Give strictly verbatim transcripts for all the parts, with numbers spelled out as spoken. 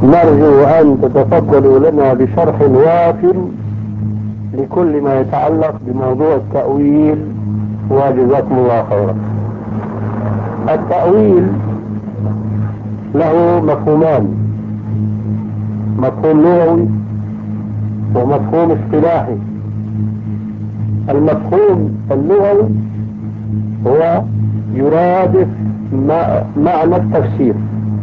نرجو أن تتفضلوا لنا بشرح واف لكل ما يتعلق بموضوع التأويل، وجزاكم الله خيرا. التأويل له مفهومان: مفهوم لغوي ومفهوم اصطلاحي. المفهوم اللغوي هو يرادف معنى التفسير.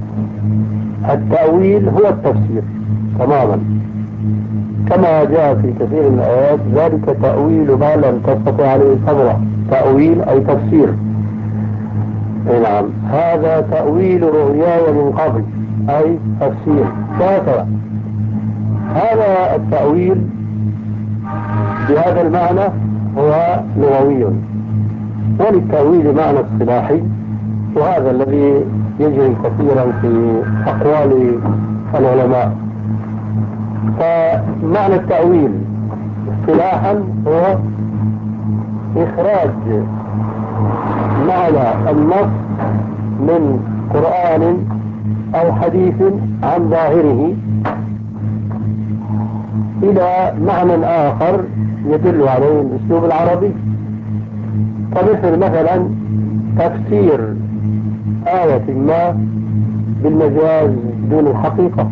التأويل هو التفسير تماما، كما جاء في كثير من الآيات: ذلك تأويل ما لم تستطع عليه صبرا. تأويل أي تفسير. نعم، هذا تأويل رؤياي من قبل أي تفسير. كافة هذا التأويل بهذا المعنى هو لغوي، وللتأويل معنى اصطلاحي، وهذا الذي يجري كثيرا في أقوال العلماء. فمعنى التأويل اصطلاحا هو إخراج معنى النص من قرآن أو حديث عن ظاهره إلى معنى آخر يدل عليه الأسلوب العربي. فمثل مثلا تفسير آية ما بالمجاز دون الحقيقة.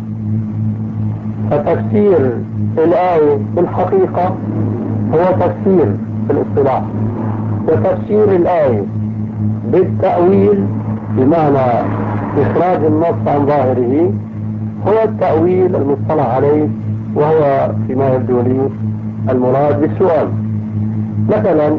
فتفسير الآية بالحقيقة هو تفسير في الاصطلاح، وتفسير الآية بالتأويل بمعنى إخراج النص عن ظاهره هو التأويل المصطلح عليه، وهو فيما يبدو لي المراد بالسؤال. مثلا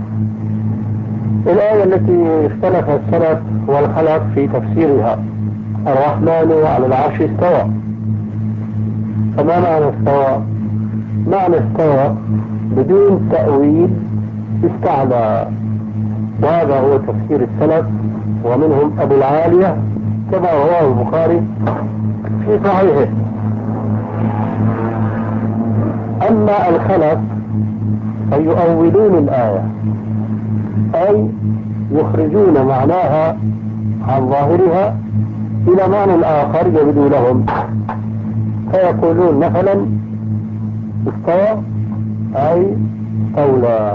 الآية التي اختلف السلف والخلف في تفسيرها: الرحمن على العرش استوى. فما معنى استوى؟ معنى استوى بدون تأويل استعلى، وهذا هو تفسير السلف، ومنهم أبو العالية كما رواه البخاري في صحيحه. أما الخلف فيؤولون الآية، أي يخرجون معناها عن ظاهرها إلى معنى آخر يبدو لهم، فيقولون مثلا استوى أي استولى.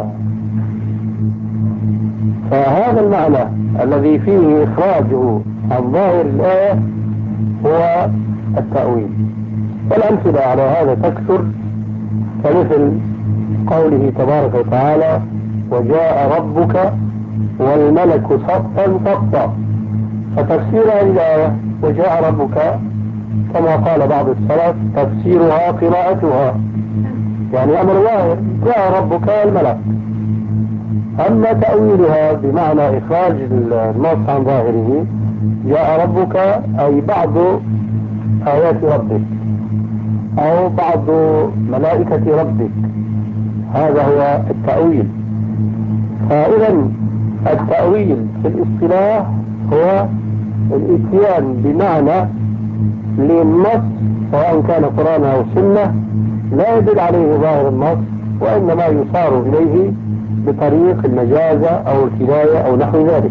فهذا المعنى الذي فيه إخراجه عن ظاهر الآية هو التأويل. والأمثلة على هذا تكثر، كمثل قوله تبارك وتعالى: وجاء ربك والملك صفا صفا. فتفسير هذه الآية وجاء ربك كما قال بعض السلف تفسيرها قراءتها، يعني أمر ظاهر: جاء ربك الملك. أما تأويلها بمعنى إخراج النص عن ظاهره: جاء ربك أي بعض آيات ربك أو بعض ملائكة ربك، هذا هو التأويل. فإذا التأويل في الاصطلاح هو الاتيان بمعنى للنص سواء كان قرآن أو سنة لا يدل عليه ظاهر النص، وإنما يصار إليه بطريق المجازة أو الكناية أو نحو ذلك.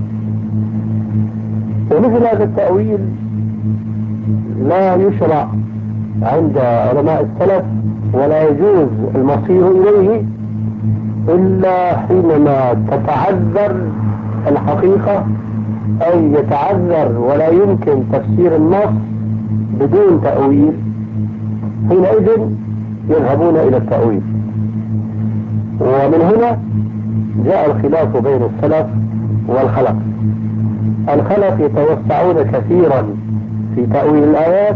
ومثل هذا التأويل لا يشرع عند علماء السلف، ولا يجوز المصير إليه إلا حينما تتعذر الحقيقة، أي يتعذر ولا يمكن تفسير النص بدون تأويل، حينئذ يذهبون إلى التأويل. ومن هنا جاء الخلاف بين السلف والخلف. الخلف يتوسعون كثيرا في تأويل الآيات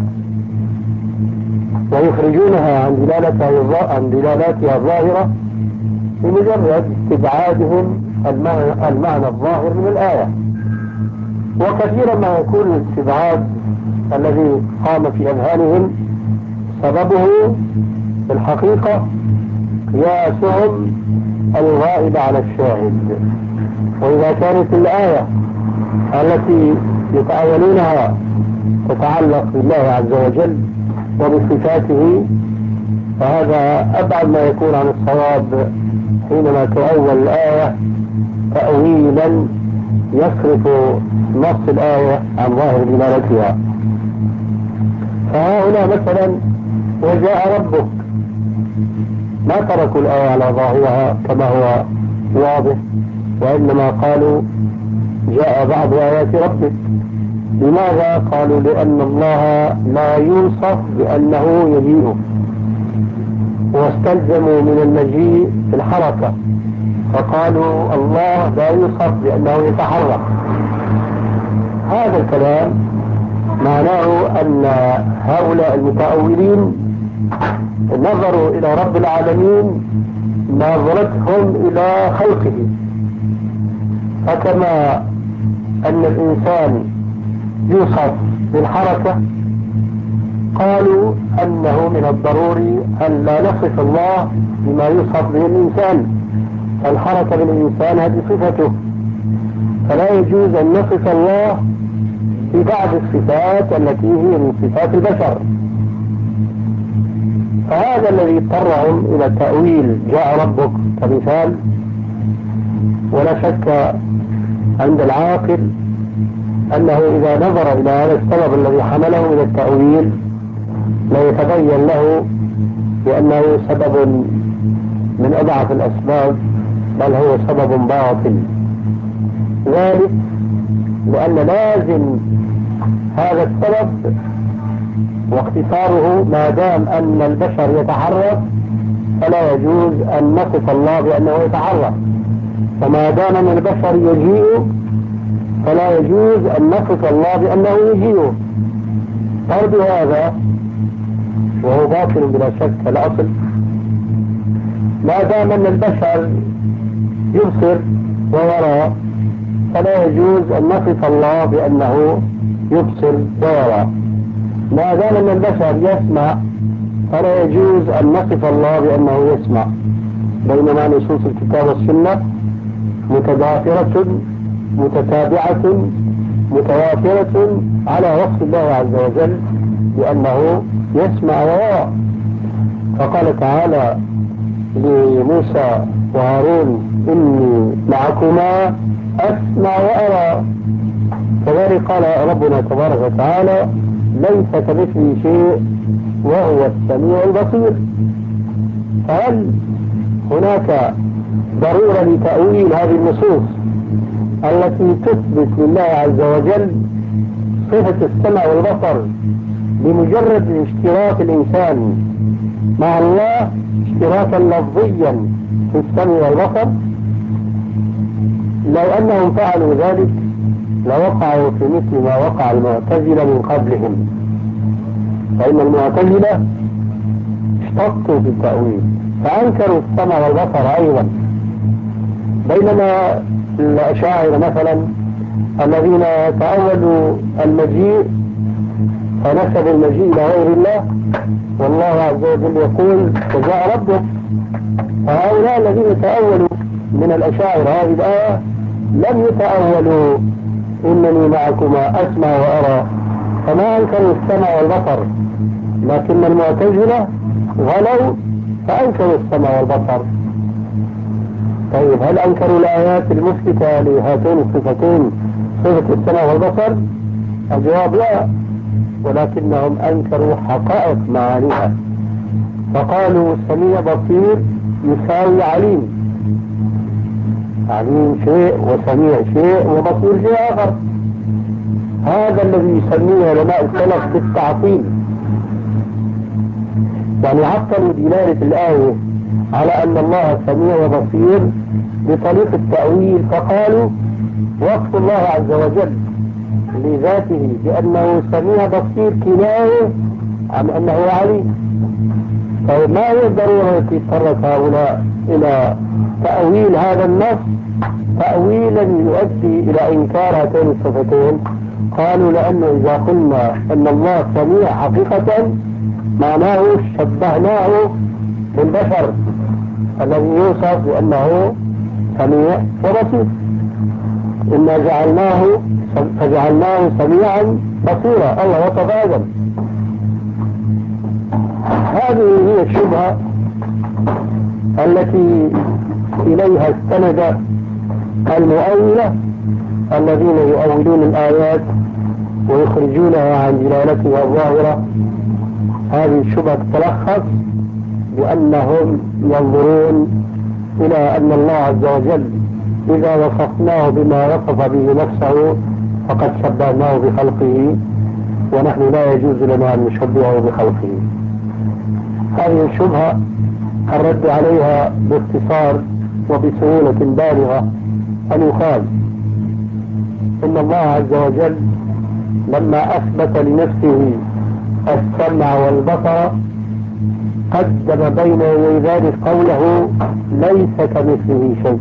ويخرجونها عن دلالتها عن دلالاتها الظاهرة بمجرد استبعادهم المعنى, المعنى الظاهر من الآية. وكثيرا ما يكون الاستبعاد الذي قام في أذهانهم سببه في الحقيقة قياسهم الغائب على الشاهد. وإذا كانت الآية التي يتأولونها تتعلق بالله عز وجل وبصفاته، فهذا أبعد ما يكون عن الصواب حينما تؤول الآية تأويلا يصرف نص الآية عن ظاهر دلالتها. فهنا مثلا وجاء ربك، ما تركوا الآية على ظاهرها كما هو واضح، وإنما قالوا جاء بعض آيات ربك. لماذا؟ قالوا لأن الله لا يوصف بأنه يجيء، واستلزموا من المجيء الحركة، فقالوا الله لا يوصف بأنه يتحرك. هذا الكلام معناه أن هؤلاء المتأولين نظروا إلى رب العالمين نظرتهم إلى خلقه، فكما أن الإنسان يوصف بالحركة قالوا أنه من الضروري أن لا نصف الله بما يوصف به الإنسان، فالحركة بالإنسان هذه صفته، فلا يجوز أن نصف الله ببعض الصفات التي هي من صفات البشر. فهذا الذي اضطرهم إلى تأويل جاء ربك كمثال. ولا شك عند العاقل أنه إذا نظر إلى هذا السبب الذي حمله إلى التأويل لا يتبين له بأنه سبب من أضعف الأسباب، بل هو سبب باطل. ذلك لأن لازم هذا السبب واختصاره ما دام أن البشر يتحرك فلا يجوز أن نصف الله بأنه يتحرك، فما دام أن البشر يجيء فلا يجوز أن نصف الله بأنه يجيء. فرض هذا وهو باطل بلا شك الأصل، ما دام أن البشر يبصر ويرى فلا يجوز أن نصف الله بأنه يبصر ويرى. ما دام أن البشر يسمع فلا يجوز أن نصف الله بأنه يسمع، بينما نصوص الكتاب والسنة متضافرة متتابعة متوافرة على وصف الله عز وجل بأنه يسمع ويرى. فقال تعالى لموسى وهارون إني معكما أسمع وأرى، كذلك قال ربنا تبارك وتعالى ليس كمثله شيء وهو السميع البصير. فهل هناك ضرورة لتأويل هذه النصوص التي تثبت لله عز وجل صفة السمع والبصر بمجرد اشتراك الإنسان مع الله اشتراكا لفظيا في السمع والبصر؟ لو أنهم فعلوا ذلك لوقعوا في مثل ما وقع المعتزلة من قبلهم، فإن المعتزلة اشتقوا في التأويل فأنكروا السمع والبصر أيضا، بينما الأشاعرة مثلا الذين تأولوا المجيء فنسبوا المجيء إلى غير الله، والله عز وجل يقول وجاء ربك. فهؤلاء الذين تأولوا من الأشاعرة هذه الآية لم يتأولوا إنني معكما أسمع وأرى، فما أنكروا السمع والبصر، لكن المعتزلة غلوا فأنكروا السمع والبصر. طيب هل أنكروا الآيات المثبتة لهاتين الصفتين صفة السمع والبصر؟ الجواب لا، ولكنهم أنكروا حقائق معانيها، فقالوا سميع بصير يساوي عليم، عليم شيء وسميع شيء وبصير شيء آخر. هذا الذي يسميه علماء السلف بالتعطيل، يعني عطلوا دلالة الآية على أن الله سميع وبصير بطريقة التأويل، فقالوا وصف الله عز وجل لذاته بأنه سميع بصير كناية عن أنه عليم. طيب ما هي الضرورة التي اضطرت هؤلاء إلى تأويل هذا النص تأويلا يؤدي إلى إنكار هاتين الصفتين؟ قالوا لأنه إذا قلنا أن الله سميع حقيقة معناه شبهناه بالبشر الذي يوصف بأنه سميع وبصير، إنا جعلناه فجعلناه سميعا بصيرا، الله وصف آدم. هذه هي الشبهة التي إليها استند المؤولة الذين يؤولون الآيات ويخرجونها عن دلالتها الظاهرة هذه الشبهة تتلخص بأنهم ينظرون إلى أن الله عز وجل إذا وصفناه بما وصف به نفسه فقد شبهناه بخلقه، ونحن لا يجوز لنا أن نشبهه بخلقه. هذه الشبهة الرد عليها باختصار وبسهولة بالغة أن يقال إن الله عز وجل لما أثبت لنفسه السمع والبصر قدم بين يدي ذلك قوله ليس كمثله شيء.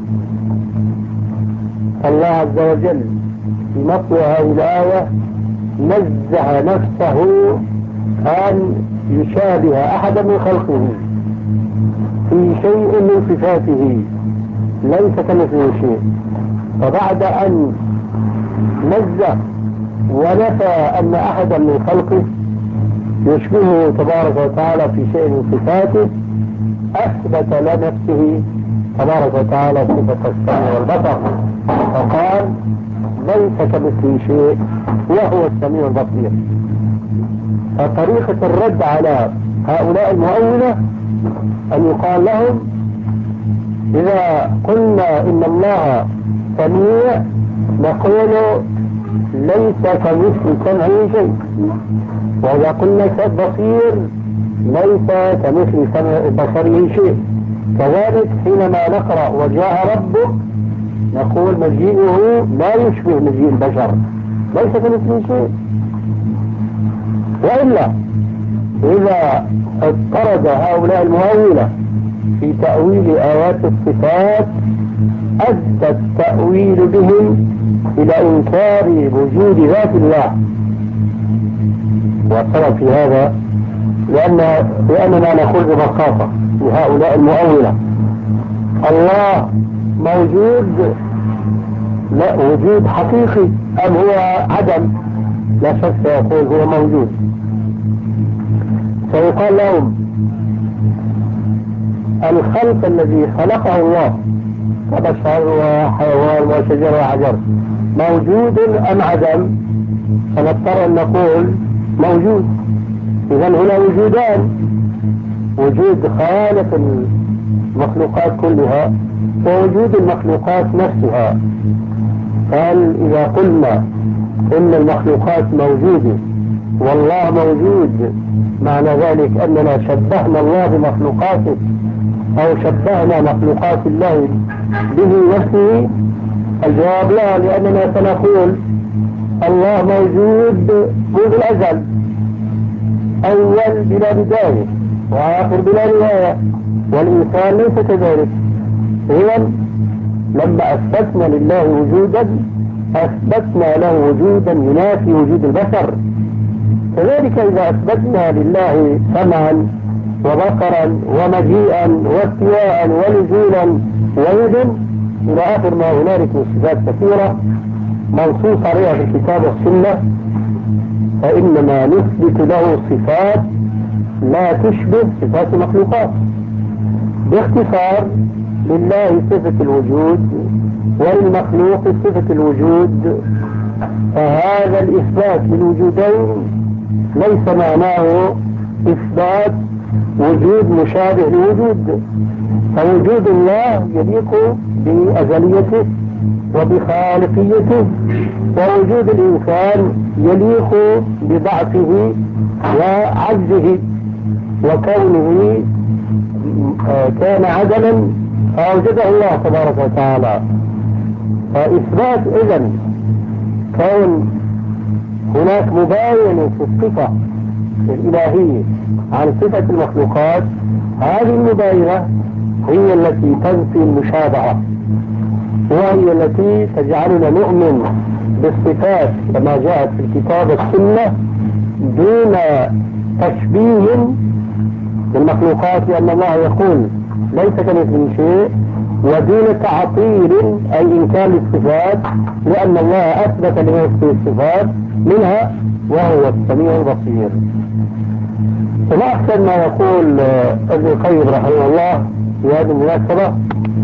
الله عز وجل في مطلع هذه الآية نزه نفسه أن يشابه أحدا من خلقه في شيء من صفاته، ليس كمثله شيء. فبعد أن نزه ونفى أن أحدا من خلقه يشبهه تبارك وتعالى في شيء من صفاته، أثبت لنفسه تبارك وتعالى صفة السمع والبصر، فقال ليس كمثله شيء وهو السميع البصير. فطريقة الرد على هؤلاء المؤولة أن يقال لهم إذا قلنا إن الله سميع نقول ليس كمثل سمعه شيء، وإذا قلنا بصير ليس كمثل سمع بصره شيء. كذلك حينما نقرأ وجاء ربك نقول مجيئه لا يشبه مجيء البشر، ليس كمثله شيء. وإلا إذا اضطرد هؤلاء المؤولة في تأويل آيات الصفات أدى التأويل بهم إلى إنكار وجود ذات الله. والسبب في هذا لأن لأننا نقول ببساطة لهؤلاء المؤولة الله موجود، لا وجود حقيقي أم هو عدم؟ لا شك يقول هو موجود. فيقال لهم الخلق الذي خلقه الله كبشر وحيوان وشجر وحجر موجود أم عدم؟ فنضطر أن نقول موجود. إذن هنا وجودان، وجود خالق المخلوقات كلها ووجود المخلوقات نفسها. قال إذا قلنا إن المخلوقات موجودة والله موجود، معنى ذلك أننا شبهنا الله بمخلوقاته أو شبهنا مخلوقات الله به نفسه؟ الجواب لا، لأننا سنقول الله موجود منذ الأزل، أول بلا بداية وآخر بلا نهاية، والإنسان ليس كذلك. إذن لما أثبتنا لله وجودا أثبتنا له وجودا ينافي وجود البشر. كذلك إذا أثبتنا لله سمعا وبصرا ومجيئا واستواء ونزولا ويدا إلى آخر ما هنالك من صفات كثيرة منصوص عليها في الكتاب والسنة، فإنما نثبت له صفات لا تشبه صفات المخلوقات. باختصار لله صفة الوجود وللمخلوق صفة الوجود، فهذا الإثبات للوجودين ليس معناه إثبات وجود مشابه لوجود. فوجود الله يليق بأزليته وبخالقيته، ووجود الإنسان يليق بضعفه وعجزه وكونه كان عدلا فأوجده الله تبارك وتعالى. فإثبات إذن كون هناك مباينة في الصفة الإلهية عن صفة المخلوقات، هذه المباينة هي التي تنفي المشابهة، وهي التي تجعلنا نؤمن بالصفات كما جاءت في الكتاب والسنة دون تشبيه بالمخلوقات، لأن الله يقول ليس كمثله شيء، ودون تعطيل أي إنكار الصفات، لأن الله أثبت لنفسه الصفات منها وهو السميع البصير. وما أحسن ما يقول ابن القيم رحمه الله في هذه المناسبة: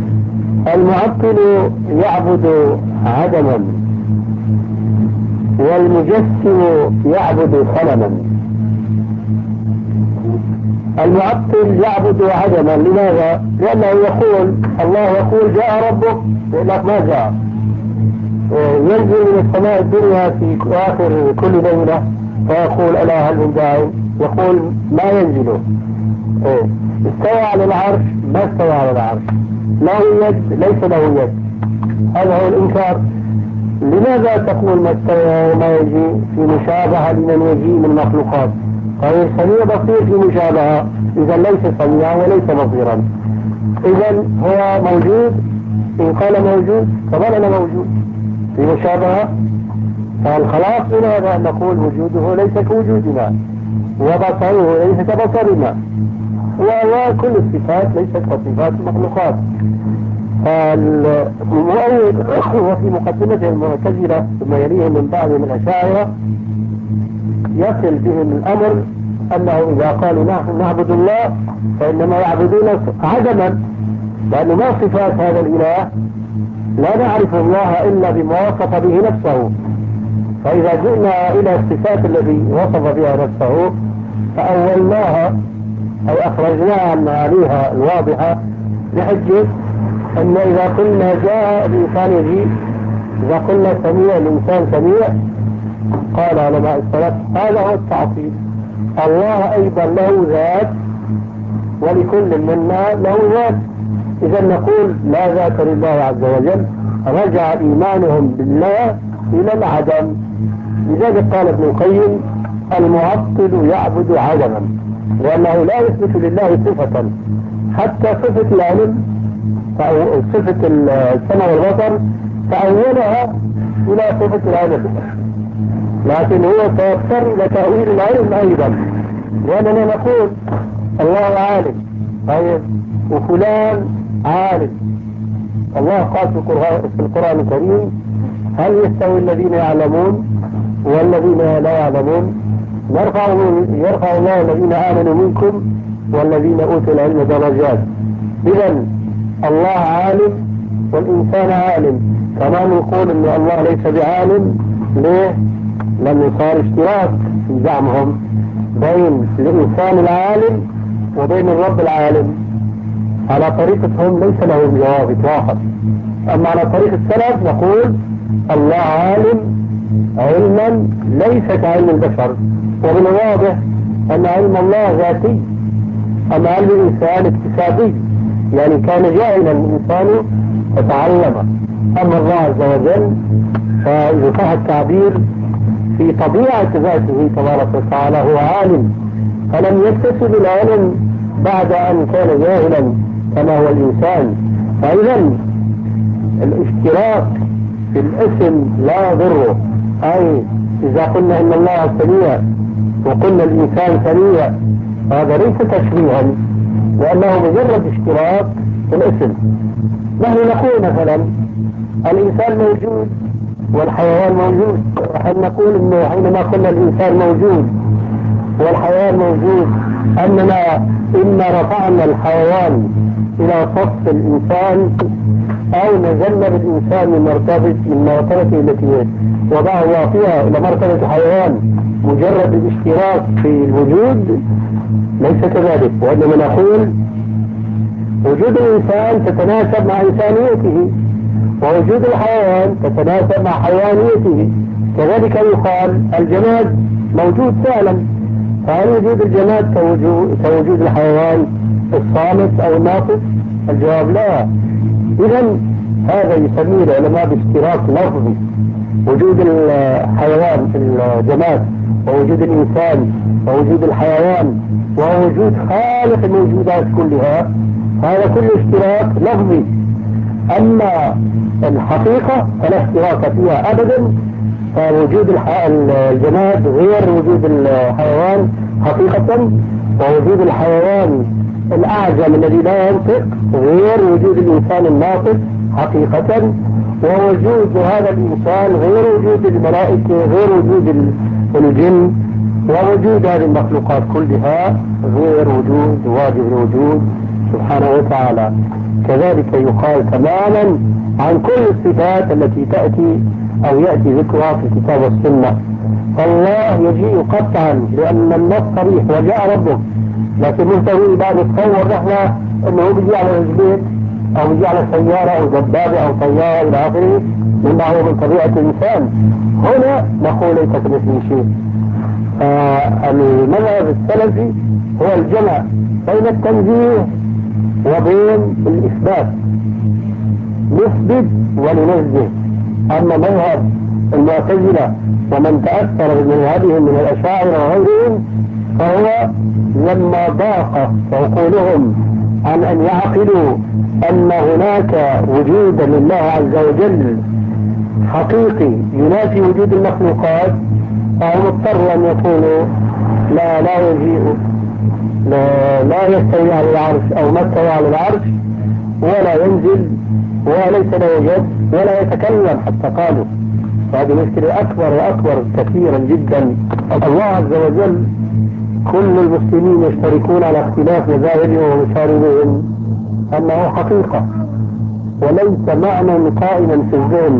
المعطل يعبد عدما والمجسم يعبد صنما. المعطل يعبد عدما. لماذا؟ لأنه يقول الله يقول جاء ربك، يقول لك ما جاء. ينزل من السماء الدنيا في آخر كل ليلة فيقول ألا هل من داعي؟ يقول ما ينزل. استوى على العرش، ما استوى على العرش. له يد، ليس له يد. هذا هو الإنكار. لماذا تقول ما استوى وما يجي في مشابهة لمن يجي من المخلوقات؟ فهو سميع بصير في مشابهة، إذا ليس سميعا وليس بصيرا. إذا هو موجود، إن قال موجود فبلنا موجود في مشابهة. فالخلاص من هذا أن نقول وجوده ليس كوجودنا وبصره ليس كبصرنا، وكل الصفات ليست كصفات المخلوقات. فالمؤول وفي مقدمته المعتزلة ثم يليه من بعضهم الأشاعرة يصل بهم الأمر أنه إذا قالوا نحن نعبد الله فإنما يعبدون عدما، لأنه ما صفات هذا الإله؟ لا نعرف الله إلا بما وصف به نفسه. فإذا جئنا إلى الصفات التي وصف بها نفسه فأولناها أو أخرجناها عن معانيها الواضحة بحجة أن إذا قلنا جاء الإنسان يجيء، إذا قلنا سميع الإنسان سميع، قال علماء السلف هذا هو التعطيل. الله أيضا له ذات ولكل منا له ذات. إذا نقول لا ذات لله عز وجل، رجع إيمانهم بالله إلى العدم. لذلك قال ابن القيم المعطل يعبد عدما، لأنه لا يثبت لله صفة، حتى صفة العلم أو صفة السمع والبصر تأولها إلى صفة العلم، لكن هو سيضطر إلى تأويل العلم أيضا، لأننا نقول الله عالم. طيب وفلان عالم. الله قال في القرآن الكريم هل يستوي الذين يعلمون والذين لا يعلمون؟ يرفع يرفع الله الذين آمنوا منكم والذين أوتوا العلم درجات. إذا الله عالم والإنسان عالم. كما نقول أن الله ليس بعالم. ليه؟ لأنه صار اشتراك في زعمهم بين الإنسان العالم وبين الرب العالم. على طريقتهم ليس لهم جواب إطلاقا. أما على طريقة السلف نقول الله عالم علما ليس كعلم البشر، ومن الواضح أن علم الله ذاتي، أما علم الإنسان اكتسابي، يعني كان جاهلا الإنسان فتعلم. أما الله عز وجل فإذا صح التعبير في طبيعة ذاته تبارك وتعالى هو عالم، فلم يكتسب العلم بعد أن كان جاهلا كما هو الإنسان. فإذا الاشتراك في الاسم لا يضره. أي إذا قلنا إن الله سميع وقلنا الإنسان سميع هذا ليس تشبيها، لأنه مجرد اشتراك في الاسم. نحن نقول مثلا الإنسان موجود والحيوان موجود، وحين نقول إنه حينما قلنا الإنسان موجود والحيوان موجود أننا إما رفعنا الحيوان إلى صف الإنسان أو نزلنا بالإنسان من مرتبة من مرتبته التي وضعه الله فيها إلى مرتبة حيوان مجرد الاشتراك في الوجود. ليس كذلك، وإنما نقول وجود الإنسان تتناسب مع إنسانيته، ووجود الحيوان تتناسب مع حيوانيته. كذلك يقال الجماد موجود فعلا، فهل وجود الجماد كوجود, كوجود الحيوان الصامت أو الناطق؟ الجواب لا. إذا هذا يسميه العلماء باشتراك لفظي، وجود الحيوان في الجماد ووجود الإنسان ووجود الحيوان ووجود خالق الموجودات كلها، هذا كله اشتراك لفظي. أما الحقيقة فلا اشتراك فيها أبدا، فوجود الجماد غير وجود الحيوان حقيقة، ووجود الحيوان الأعجم الذي لا ينطق غير وجود الإنسان الناطق حقيقة، ووجود هذا الإنسان غير وجود الملائكة غير وجود الجن، ووجود هذه المخلوقات كلها غير وجود واجب الوجود سبحانه وتعالى. كذلك يقال تماما عن كل الصفات التي تأتي أو يأتي ذكرها في الكتاب والسنة. فالله يجيء قطعا لأن النص صريح وجاء ربك، لكن مستوي بعد تصور نحن انه بيجي على البيت او بيجي على سيارة او دبابة او طيارة الى اخره مما هو من طبيعة الانسان. هنا نقول ليس كمثله شيء. فالمذهب السلفي هو الجمع بين التنزيه وبين الاثبات، نثبت وننزه. اما مذهب المعتزلة ومن تأثر بمذهبهم من الاشاعرة وغيرهم فهو لما ضاق عقولهم عن ان يعقلوا ان هناك وجودا لله عز وجل حقيقي ينافي وجود المخلوقات، فهم اضطروا ان يقولوا لا لا يجيء لا, لا يستوي على العرش او ما استوى على العرش ولا ينزل وليس له يد ولا يتكلم حتى قالوا. فهذه مشكلة اكبر واكبر كثيرا جدا. الله عز وجل كل المسلمين يشتركون على اختلاف مذاهبهم ومشاربهم انه حقيقة وليس معنى قائما في الذهن،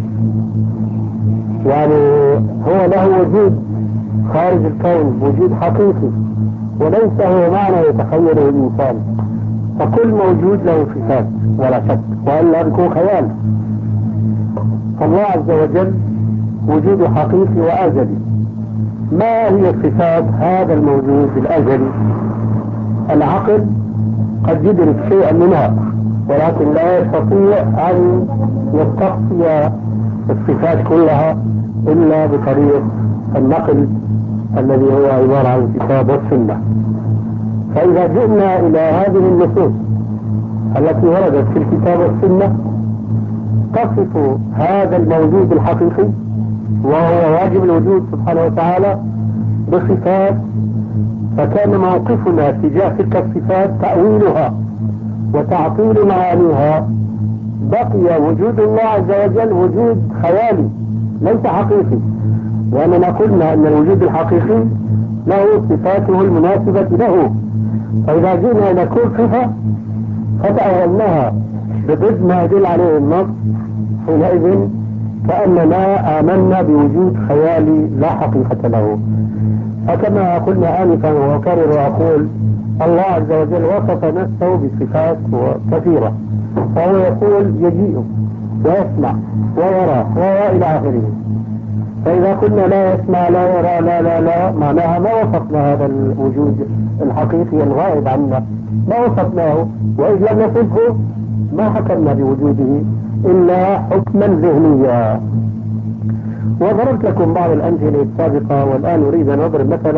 يعني هو له وجود خارج الكون، وجود حقيقي وليس هو معنى يتخيله الانسان. فكل موجود له صفات ولا شك، والا بيكون خيال. فالله عز وجل وجوده حقيقي وازلي. ما هي صفات هذا الموجود الازلي؟ العقل قد يدرك شيئا منها ولكن لا يستطيع ان يستقصي الصفات كلها الا بطريق النقل الذي هو عبارة عن الكتاب والسنة. فاذا جئنا الى هذه النصوص التي وردت في الكتاب والسنة تصف هذا الموجود الحقيقي وهو واجب الوجود سبحانه وتعالى بصفات، فكان موقفنا تجاه تلك الصفات تأويلها وتعطيل معانيها. بقي وجود الله عز وجل وجود خيالي ليس حقيقي، وأننا قلنا أن الوجود الحقيقي له صفاته المناسبة له. فإذا جئنا إلى كل صفة فتأولناها بضد ما يدل عليه النص، حينئذ كأننا آمنا بوجود خيالي لا حقيقة له. فكما قلنا آنفا وأكرر وأقول الله عز وجل وصف نفسه بصفات كثيرة، فهو يقول يجيء ويسمع ويرى وإلى آخره. فإذا قلنا لا يسمع لا يرى لا لا لا معناها ما وصفنا هذا الوجود الحقيقي الغائب عنا، ما وصفناه، وإذ لم نصفه ما حكمنا بوجوده إلا حكما ذهنيا. وضربت لكم بعض الأمثلة السابقة والآن أريد أن أضرب مثلا